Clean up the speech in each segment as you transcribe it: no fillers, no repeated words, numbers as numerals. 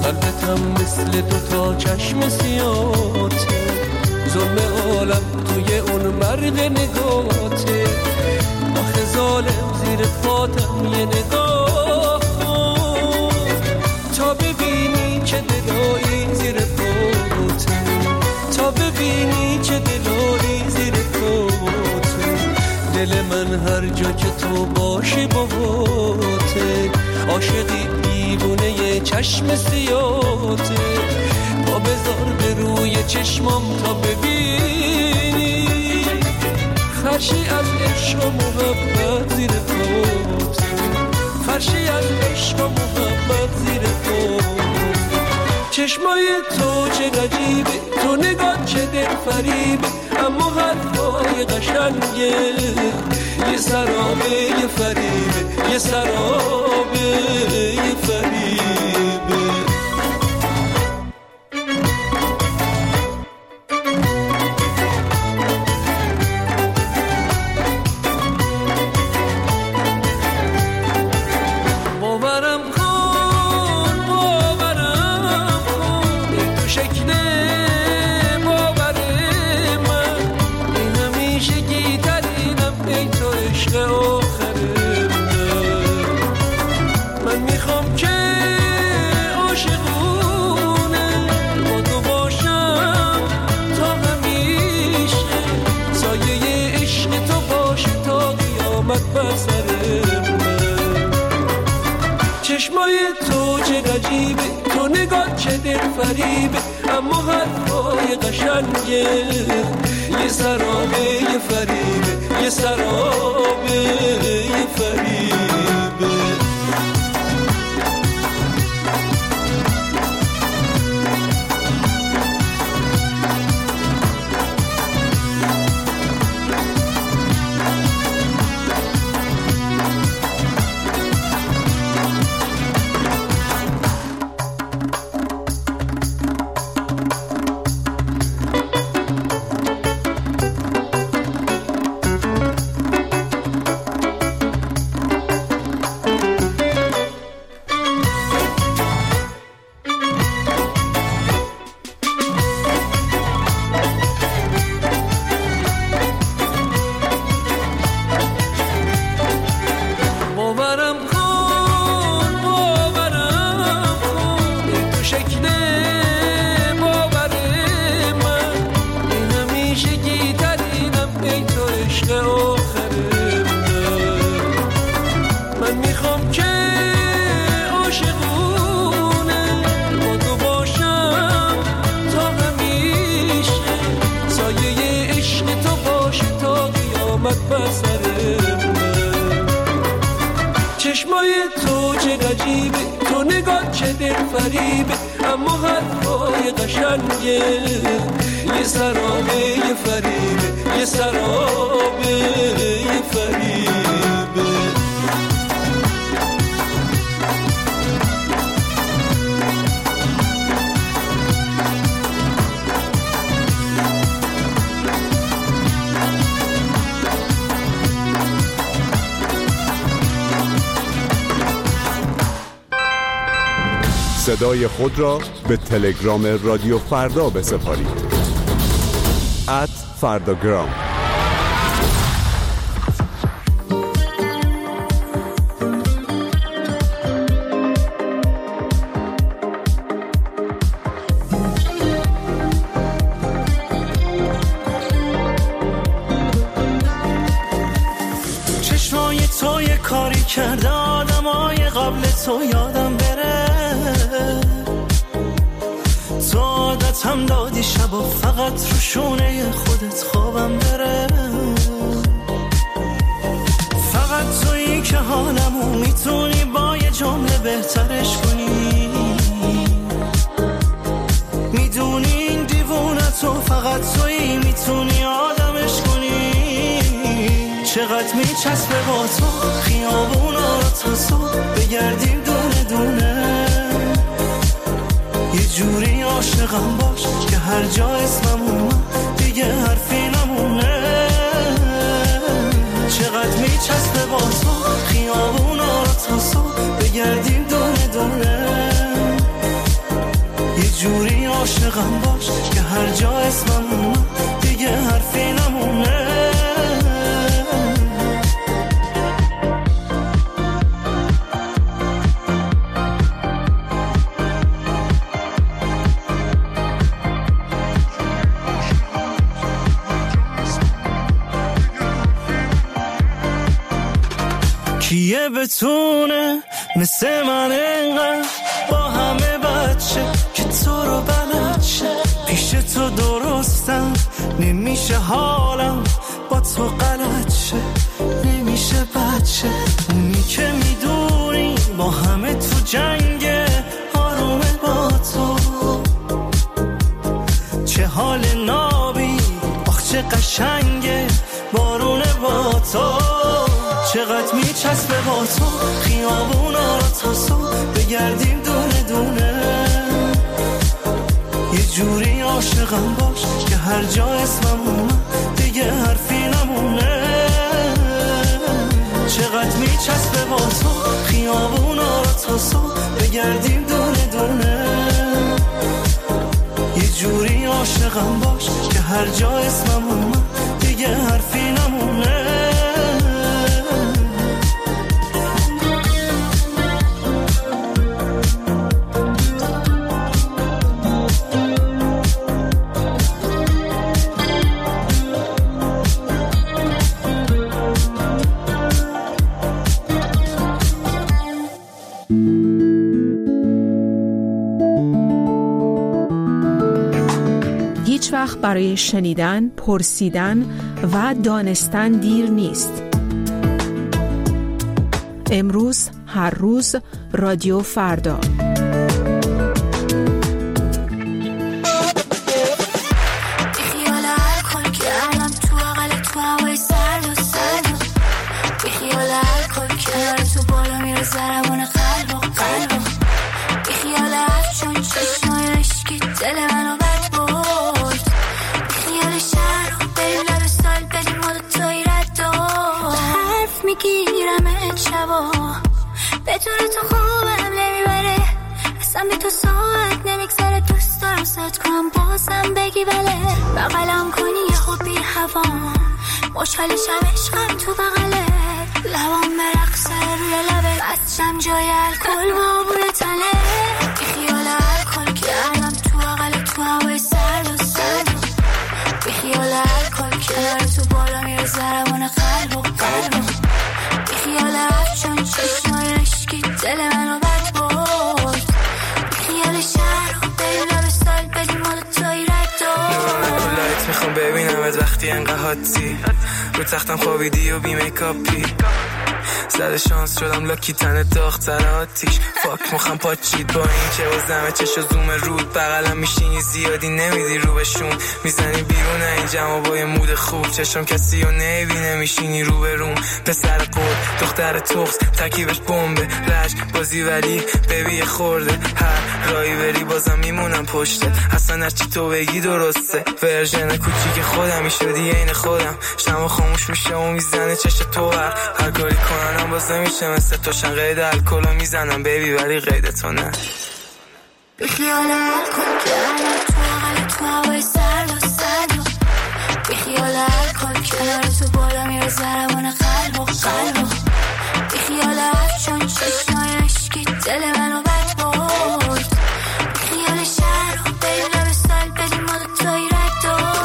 قلبتم مثل دوتا چشم سیاته، ظلم عالم توی اون مرد نگاته. آخه ظالم زیر پاتم یه نگاه کن تا ببینی چه دلایی زیر پاته، تا ببینی چه دلایی زیر پاته. دل من هر جا که تو باشی باهاته، عاشقی دیوونه یه چشم سیاته. پا بذار به روی چشمام تا ببینی فرشی از عشق و محبت زیر پاته، فرشی از عشق و محبت زیر پاته. چشمای تو چه عجیبه، تو نگاه چه دل فریبه، اما حرفای قشنگه یه سرابه یه فریبه، یه سرابه یه فریبه. چشمای تو چه عجیبه، تو نگاه چه دل فریبه، اما حرفای قشنگه یه سرابه یه فریبه، یه سرابه یه فریبه. چشمای تو چه عجیبه، تو نگاه چه دل فریبه، اما حرفای قشنگه یه سرابه یه فریبه، یه سرابه یه فریبه. صدای خود را به تلگرام رادیو فردا بسپارید. @فرداگرام. چشمای تو یه کاری کرده آدمای قبل تو یادم بره، تو عادت هم دادی شب و فقط رو شونه خودت خوابم بره. فقط تویی که حالمو میتونی با یه جمله بهترش کنی، میدونی این دیوونه تو فقط تویی میتونی آدمش کنی. چقدر میچسبه با تو خیابونا رو تا صبح بگردیم دونه دونه، یه جوری عاشقم باش که هر جا اسمم اومد دیگه حرفی نمونه. چقدر میچسبه با تو خیابونا رو تا صبح بگردیم دونه دونه، عاشقم باش که هر جا اسمم اومد دیگه حرفی نمونه. کیه بتونه مثل من اینقدر با همه بچه که تو رو بلد شه؟ پیش تو درستم نمیشه حالم با تو غلط شه. نمیشه بچه اونی که میدونی با همه تو جنگه آرومه با تو. چه حال نابی آخ چه قشنگه بارونه با تو. چقدر میچسبه با تو خیابونا رو تا صبح بگردیم دونه دونه. یه جوری عاشقم باش که هر جا اسمم اومد دیگه حرفی نمونه. چقدر میچسبه با تو خیابونا رو تا صبح بگردیم دونه دونه. یه جوری عاشقم باش که هر جا اسمم اومد دیگه حرفی نمونه. هیچ وقت برای شنیدن، پرسیدن و دانستن دیر نیست. امروز، هر روز، رادیو فردا. بدون تو خوبم نمیبره اصلا بی تو ساعت نمیگذره. دوست دارم ساعت کنم بازم بگی بله. بغلم کنی یه خوب بی هوام مشکلشم عشقم تو بغله. لبام برقصه روی لبه بچم جای الکل و عبور تنه. بی خیال الکل کردم تو بغل تو هوای سرد و سرد. بی خیال الکل کنار تو بالا میره ضربان قلب و قلب. بی خیال چون چشمای عشقی دل منو بد برد. بی خیال شهر و بریم لب سال بدیم ما دوتایی رد دار. لایت میخوام ببینمت وقتی انقدر حادی رو تختم خوابیدی و بی میکاپی. زده شانس شدم لاکی تن داغ‌تر آتیش. فاک مخم پاچید با این که وزمه چش و زوم رود. بغلم میشینی زیادی نمیدی رو بهشون. میزنی بیرون این جمع با یه مود خوب. چشم کسی رو نبینه میشینی رو به روم. پسر قول دختر توخس تکیبش بمبه رشت بازی ولی ببی خورده. هر رایی بری بازم میمونم پشته. اصلا هرچی تو بگی درسته. ورژن کوچیک خودم شدی عین خودم. شمع خاموش میشه و میزنه چش تو هر کاری کنم باز نمیشه مثل توشن. قید الکل میزنم بیبی ولی قید تو نه. بی خیال الکل کردم تو بغل تو هوای سرد و سرد. بی خیال الکل کنار تو بالا میره ضربان قلب و قلب. بی خیال چون چشمای عشقی دل منو بد برد. بی خیال شهر و بریم لب سال بدیم ما دوتایی رد دار.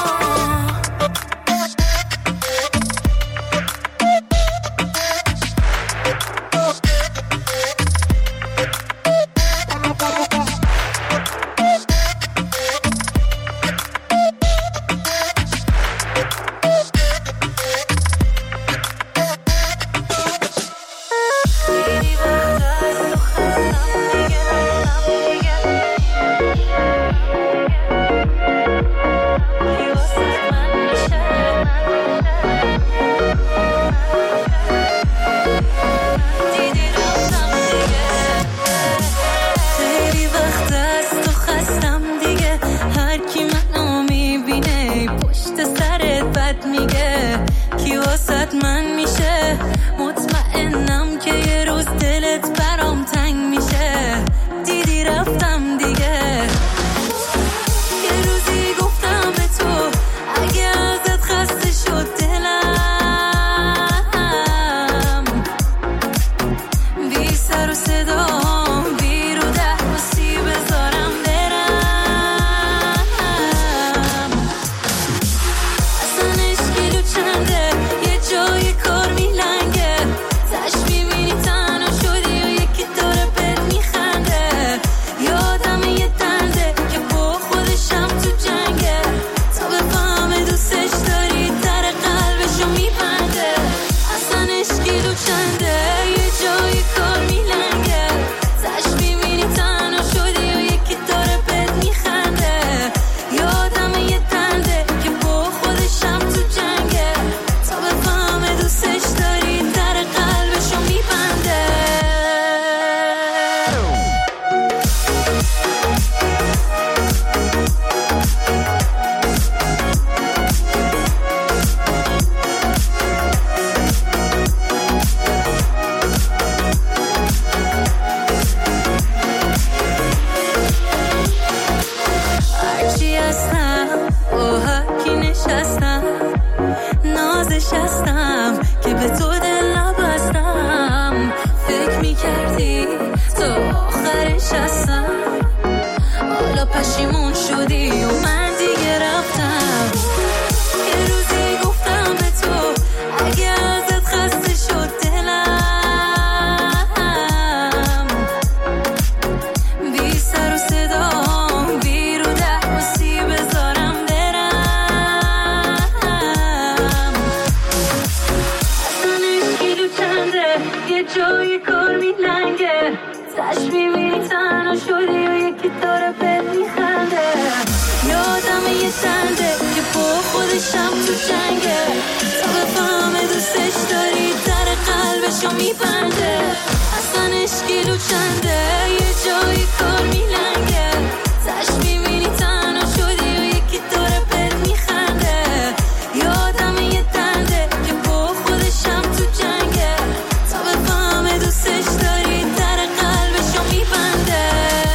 خودشم تو جنگه تا بفهمه دوستش داری در قلبشو میبنده اصلا اشکیلو چنده یه جایی کار میلنگه تش میبینی تنها شدی و یکی دوره بهت میخنده یادم یه دنده که با خودشم تو جنگه تا بفهمه دوستش داری در قلبشو میبنده.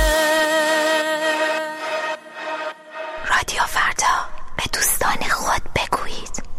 رادیو فردا، به دوستان خود بگویید.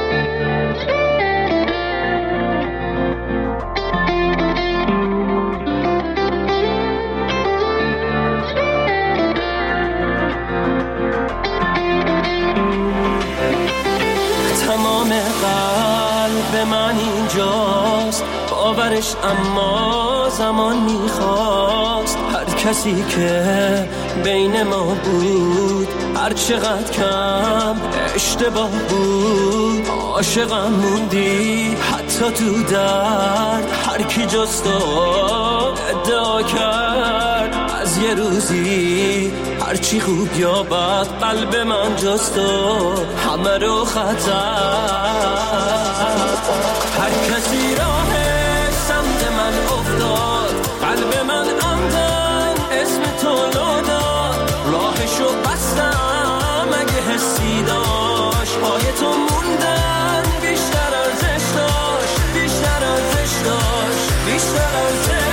تمام قلب من اینجاست باورش اما زمان میخواست هر کسی که بین ما بود هر چقدر کم اشتباه بود عاشقم موندی حتی تو درد هر کی جز تو ادعا کرد از یه روزی هرچی خوب یا بد قلب من جز تو همه رو خطر هر کسی راه سمت من افتاد قلب من عمدن اسم تو لو داد راهشو بستم اگه حسی داشت پای تو موندن بیشتر ارزش داشت بیشتر ارزش داشت بیشتر ارزش داشت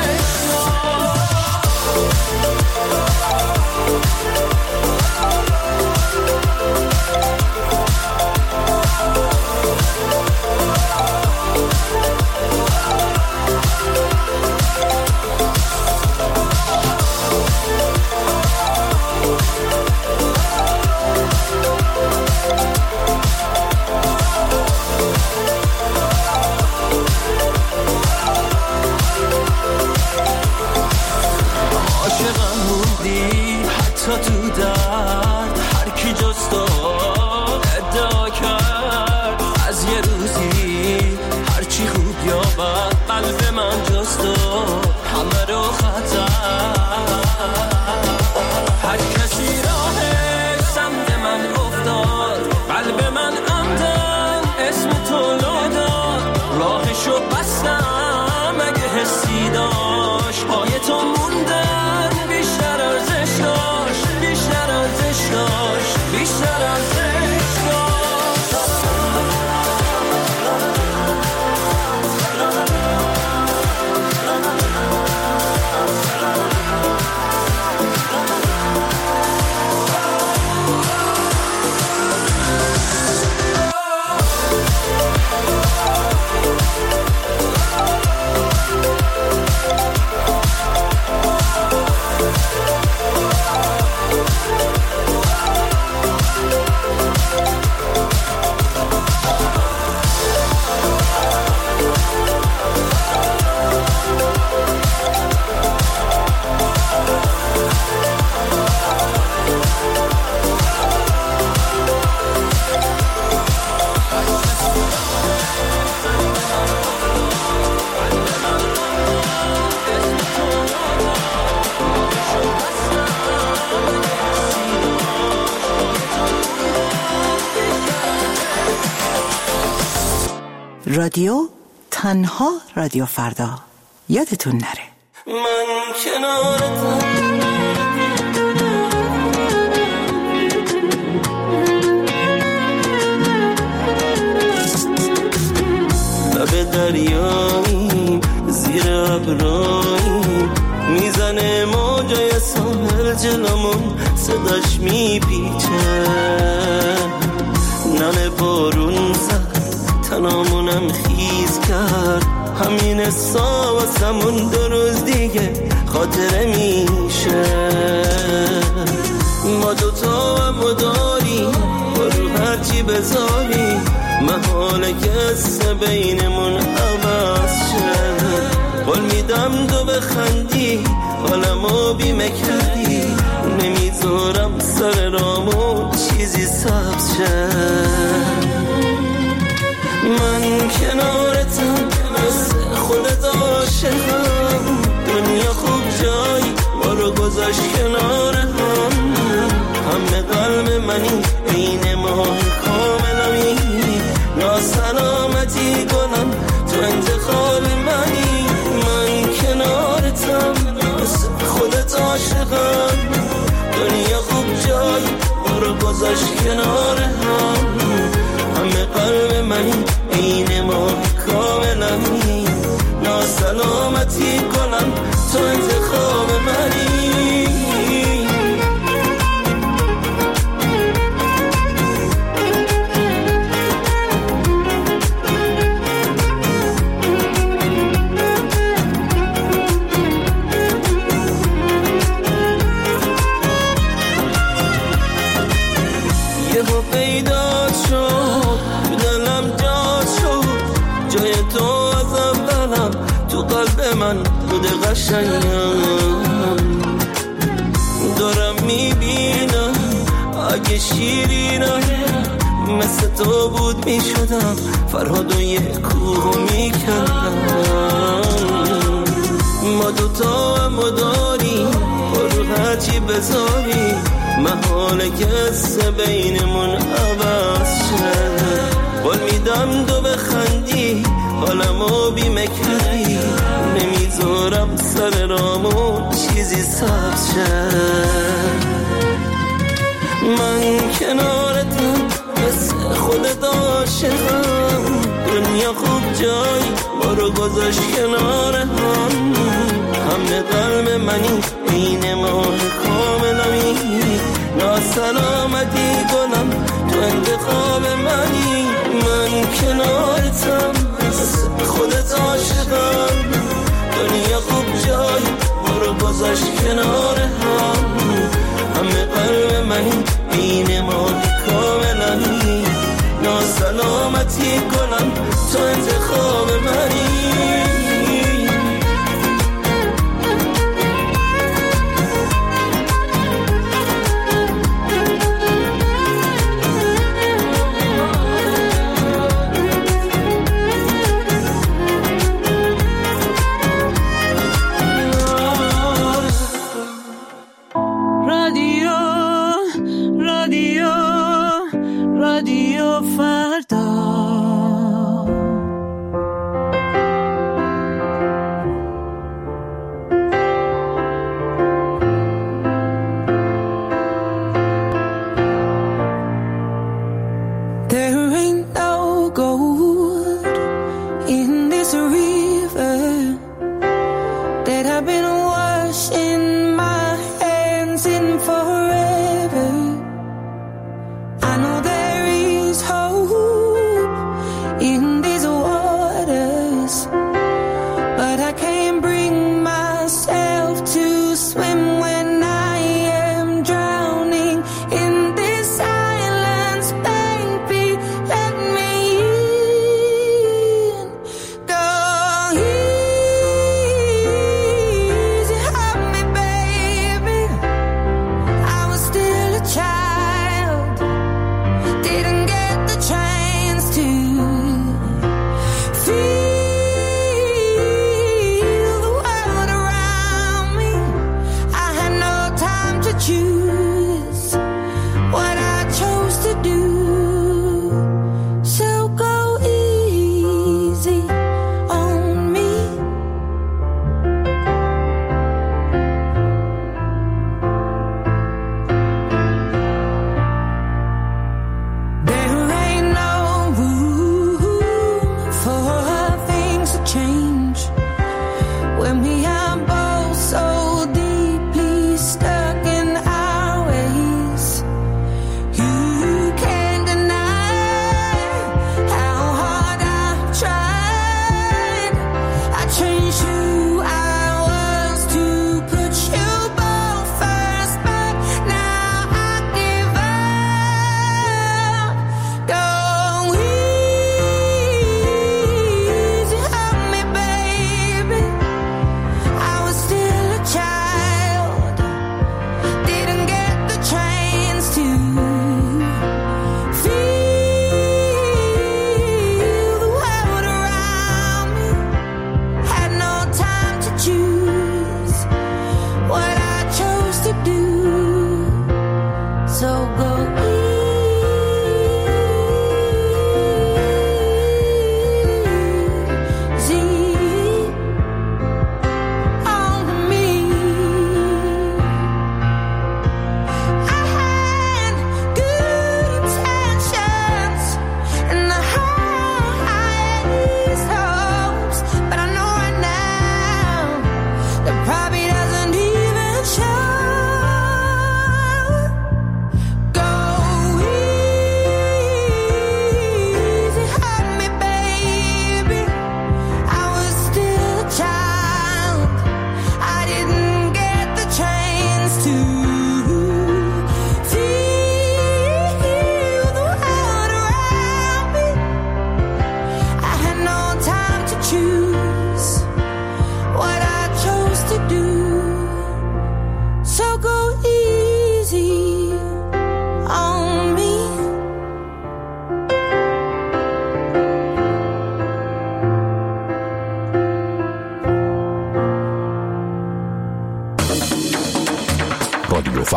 تو درد هر کی جز تو ادعا کرد از یه روزی هرچی خوب یا بد قلب من جز تو همه رو خطر هر کسی راه سمت من افتاد قلب من عمدن اسم تو لو داد راهشو بستم اگه حسی داشت پای تو موندن بیشتر ارزش داشت بیشتر ارزش داشت بیشتر ارزش داشت رادیو تنها رادیو فردا یادتون نره من کنارتم لب دریاییم زیر ابراییم میزنه موجای ساحل جلومون صداش میپیچه نم بارون زد تنامونم خیز کرد همین حسا واسمون 2 روز دیگه خاطره میشه ما دوتا هم داریم با رو هرچی بذاریم محاله که قصه بینمون عوض شه قول میدم تو بخندی حالمو بیمه کردی نمیذارم سر رامو چیزی سبز شه من کنارتم مثل خودت عاشقم دنیا خوب جایی ما رو گذاشت کنار هم همه قلب منی بین ما کاملا کنار هم، همه قلب منی این ما کاملمی، ناسلامتی کنم تو انتخاب منی. پیدا شد تو دلم جا شد، جای تو از اولم تو قلب من بوده قشنگم. دارم میبینم اگه شیرینم مثل تو بود میشدم، فرهاد و یه کوه میکردم. ما دوتا هم داریم برو هرچی بذاری، محاله کسه بینمون عوض شد. بال میدم دو بخندی حالمو بیمکری، نمیذارم سر رامون چیزی سبز شد. من کنارتم مثل خودت عاشقم، دنیا خوب جای ما رو گذاشت کنار هم، همه قلب منی این ماه کاملمی، ناسلامتی کنم تو انتخاب منی. من کنارتم مثل خودت عاشقم، دنیا خوب جای ما رو گذاشت کنار هم، همه قلب منی این ماه کاملمی، ناسلامتی کنم تو انتخاب منی. رادیو فردا. There ain't no gold in this river that I've been washing my hands in forever. I know there is hope in these waters, but I can't bring myself to swim when I am drowning in this silence. Baby, let me in. Go easy on me, baby. I was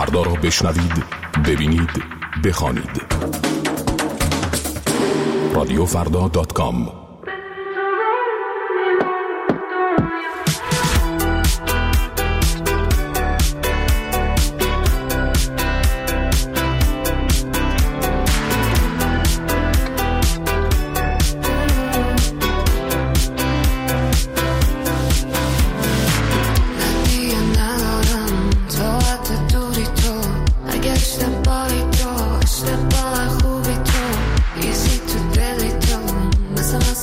فردا را بشنوید، ببینید، بخوانید. رادیوفردا.com. Easy to delete,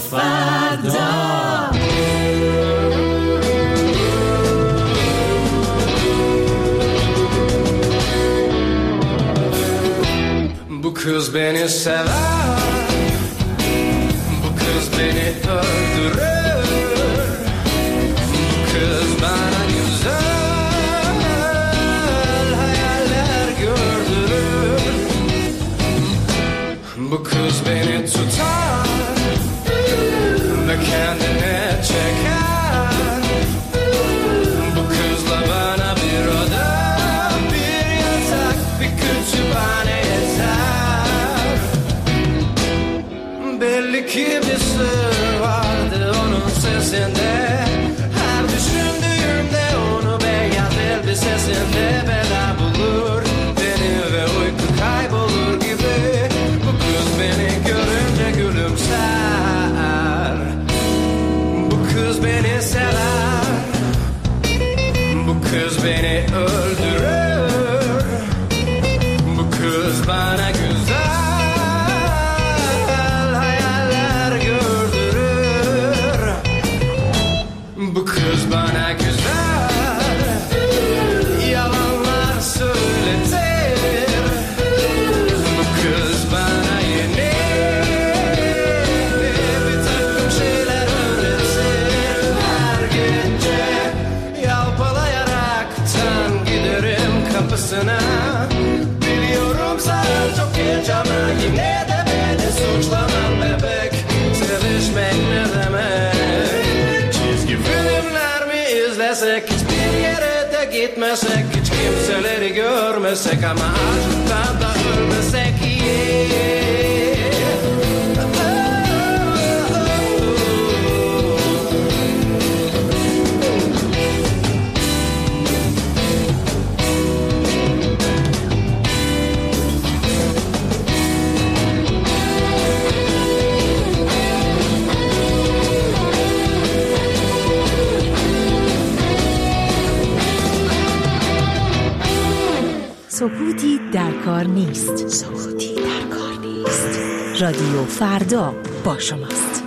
فردا. Bu kız beni sever, bu kız beni öldürür, bu kız bana güzel hayaller gördürür. Bu kız beni tutar ve kendine çeker. Bu kızla bana bir oda, bir yatak, bir kütüphane yeter. Belli ki bir sır vardı onun sesinde. Her düşündüğümde onu beyaz elbisesinde bela bulur beni ve uyku kaybolur gibi. Bu kız beni görünce gülümser. Bu kız beni sever. Bu kız beni öldürür. Bu kız bana güzel hayaller gördürür. Bu kız bana güzel yalanlar söyletir. Bu kız bana yeni bir takım şeyler öğretir. Her gece yalpalayaraktan giderim kapısına. Biliyorum sen çok geç ama yine de beni suçlamam bebek. Sevişmek ne demek? Çizgi filmler mi izlesek, hiçbir yere de gitmesek, hiç kimseleri görmesek ama aşktan da ölmesek iyi. سکوتی در کار نیست. سکوتی در کار نیست. رادیو فردا با شماست.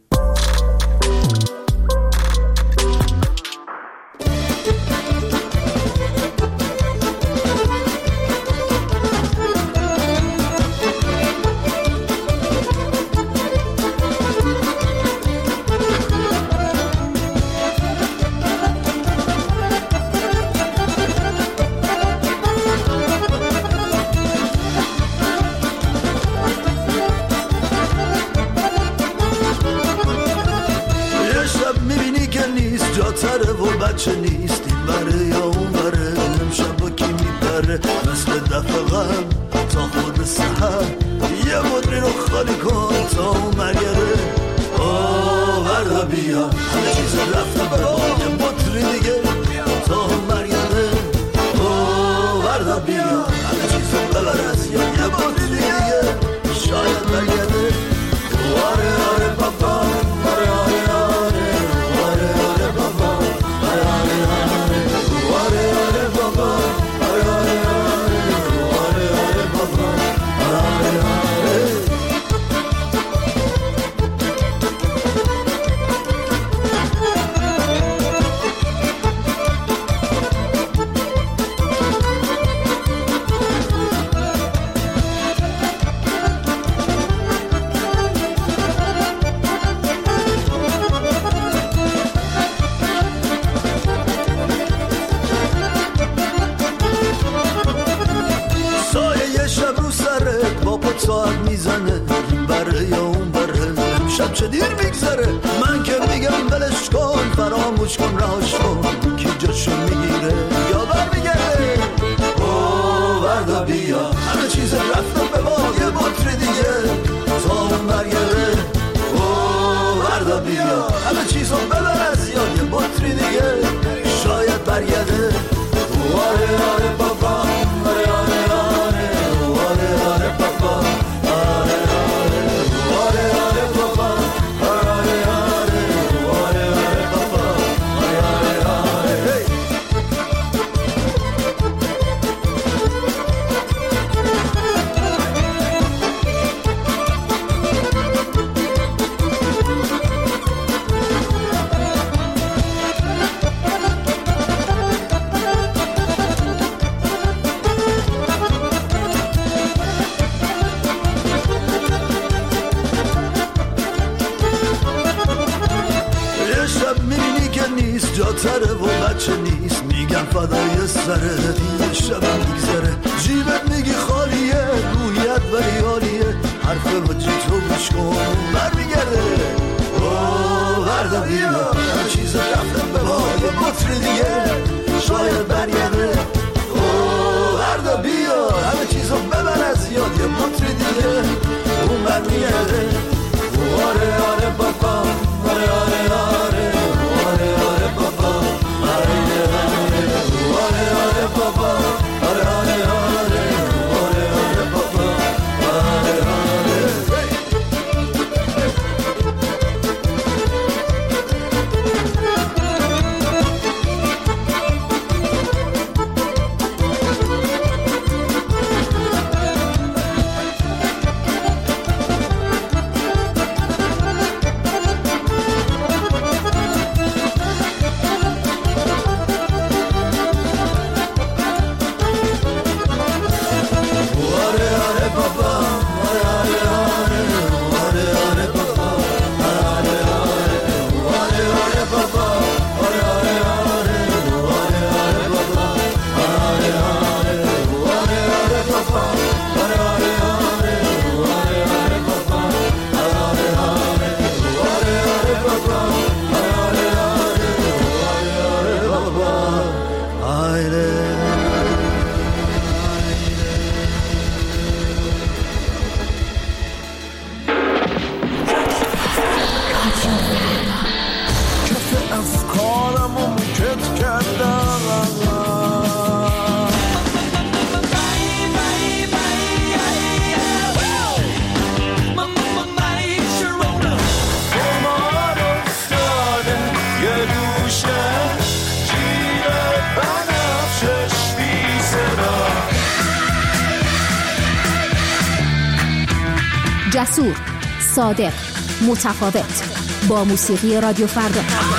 بچه نیست این بره یا اون بره. امشب با کی میبره مثل دفعه غم تا خود سحر. یه مدری رو خالی کن تا اون مرگره. وردا بیا همه چیز رفته برا یه مدری دیگه تا اون مرگره. وردا بیا همه چیز ببر از یا یه مدری دیگه شاید مرگره. آره آره بابا آره آره آره آره آره بابا آره آره آره آره آره بابا آره آره آره آره آره بابا آره آره. ساعت میزنه این بره یا اون بره. شب چه دیر میگذره من که میگم بلش کن فراموش کن رهاش کن کی جاشو میگیره یا برمیگرده. وردا بیا همه چیز رفته به ما یه بطری دیگه تا اون برگرده. وردا بیا همه چیزو ببر از یا یه بطری دیگه شاید برگرده. آره آره بابا آره آره آره آره آره بابا آره آره آره آره بابا آره بچه نیست میگم فدای سره دیگه شبم میگذره جیبت میگی خالیه رویت ولی عالیه حرف حاجی تو گوش کن برمیگرده بردا بیا همه چیز رفتم به یه مطر دیگه شاید برگرده بردا بیا همه چیزو ببر از یاد یه مطر دیگه اون برمیگرده آره آره بابا آره آره آره آره آره بابا آره آره آره بابا آره آره آره آره آره بابا آره آره جسور، صادق، متفاوت، با موسیقی رادیو فردا.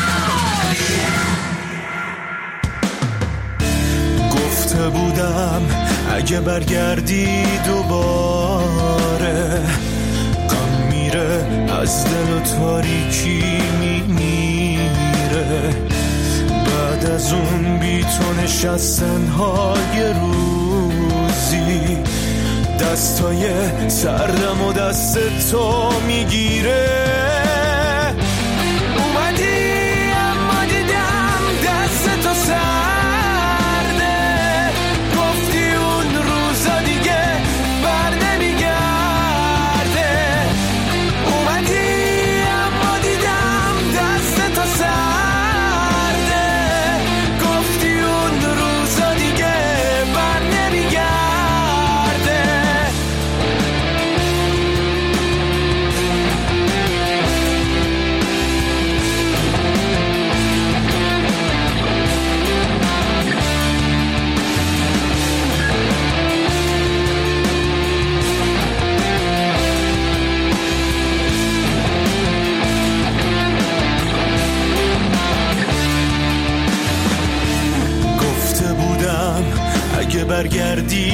گفته بودم اگه برگردی دوباره غم میره از دل و تاریکی میمیره بعد از اون بی تو نشستن ها یه روزی دستای سردم و دست تو میگیره اومدی اما دیدم دست تو سرده گفتی اون روزا دیگه بر نمیگرده اومدی اما دیدم دست تو سرده گفتی اون روزا دیگه بر نمیگرده اگه برگردی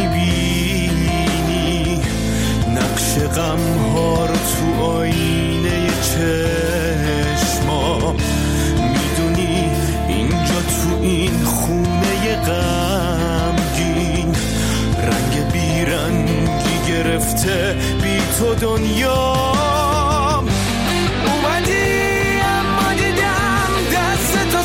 میبینی نقش غم ها رو تو آینه چشما میدونی اینجا تو این خونه غمگین رنگ بیرنگی گرفته بی تو دنیا اومدی اما دیدم دست تو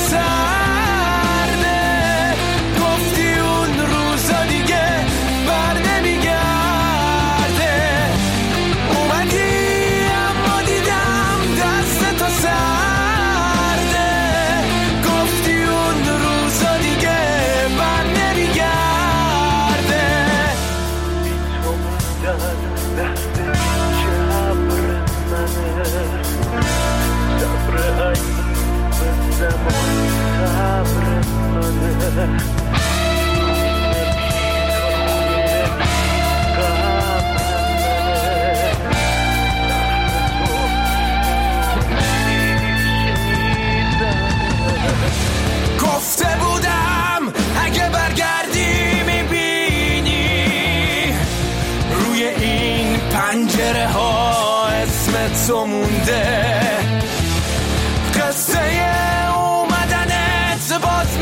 گفته بودم اگه برگردی میبینی روی این پنجره ها اسم تو مونده قصه اومدنت باز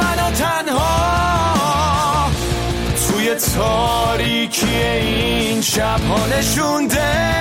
تاریکی این شب ها نشونده.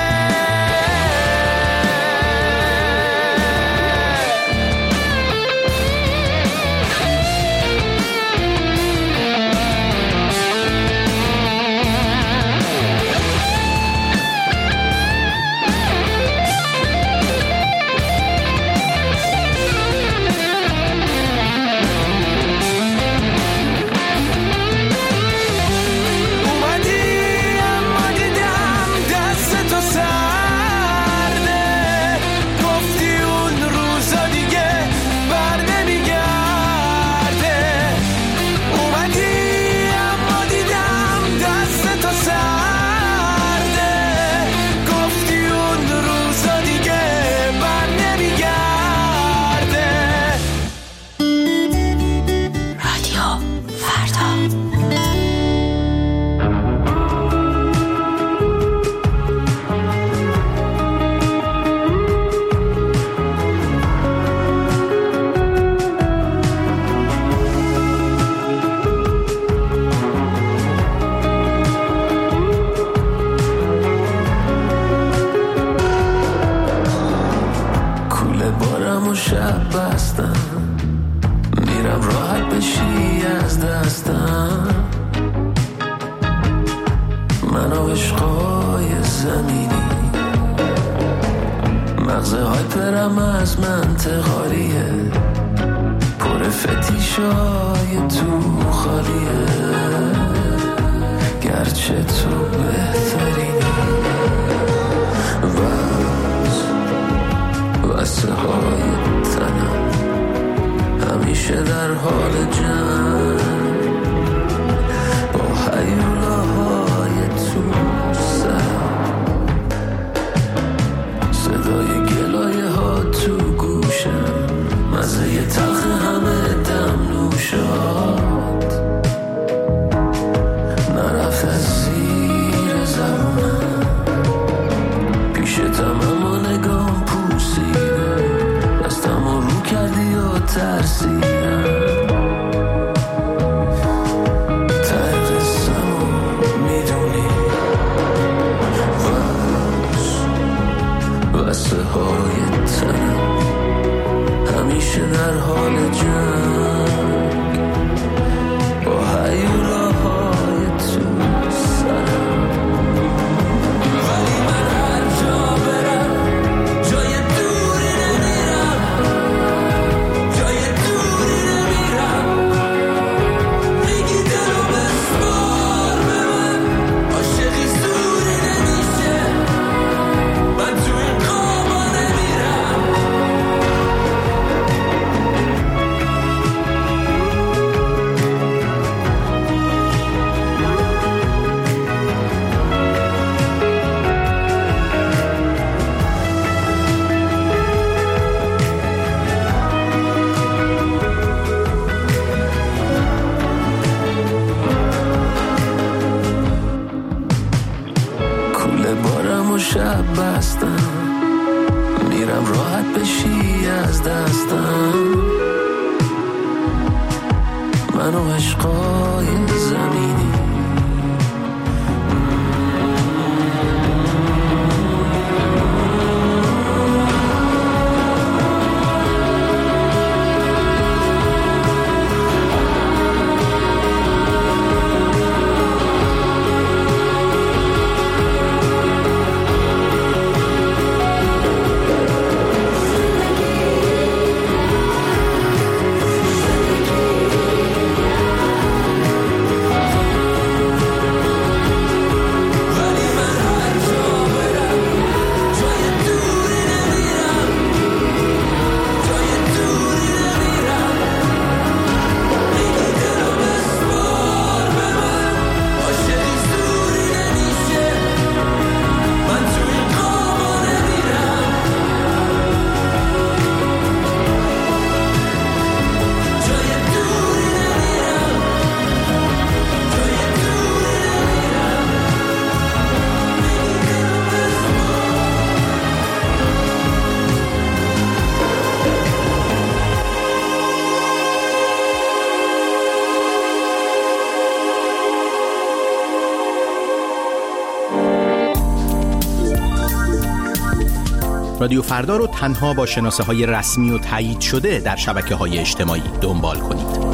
رادیو فردا رو تنها با شناسه‌های رسمی و تایید شده در شبکه‌های اجتماعی دنبال کنید.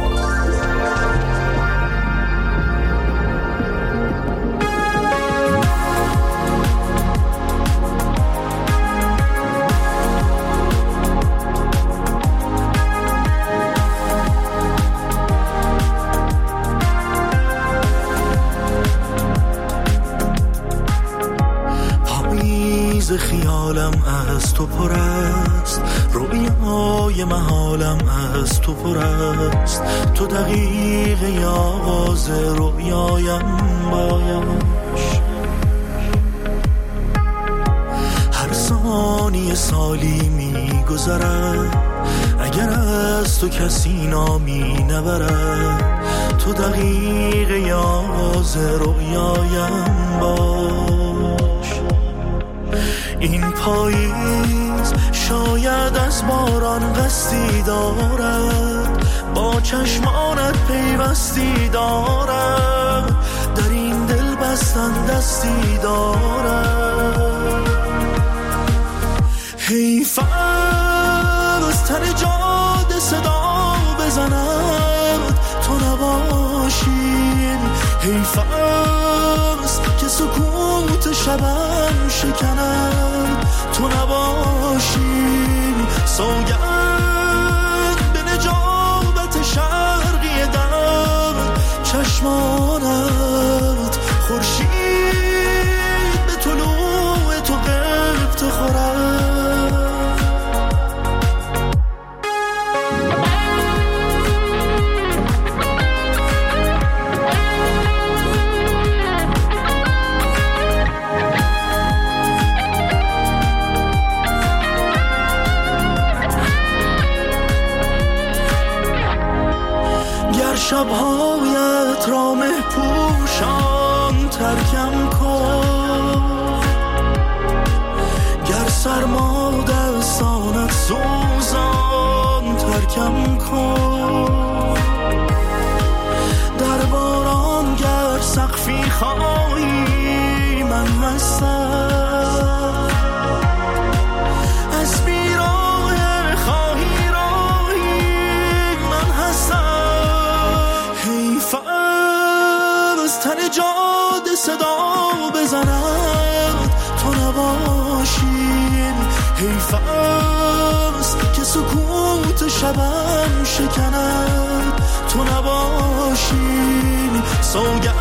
خیالم از تو پر است، رویای محالم از تو پر است، تو دقیقه آغاز رویایم باش، هر ثانیه سالی می گذرد اگر از تو کسی نامی نبرد، تو دقیقه آغاز رویایم باش. این پاییز شاید از باران قصدی دارد، با چشمانت پیوستی دارد، در این دل بستن دستی دارد. حیف از تن جاده صدا بزند تو نباشی، حیف است که سکوت شبم شکند تو نباشی، سوگند به نجابت شرقی دم چشمانت، خورشید به طلوع تو قبط خورد. شبهایت را مه پوشان ترکم کن، گر سرما دستانت سوزان ترکم کن، در باران گر سقفی خواهی من هستم، از بیراه خواهی راهی من هستم. از تن جاده صدا بزند تو نباشی، حیف است که سکوت شبم شکند تو نباشی، سوگند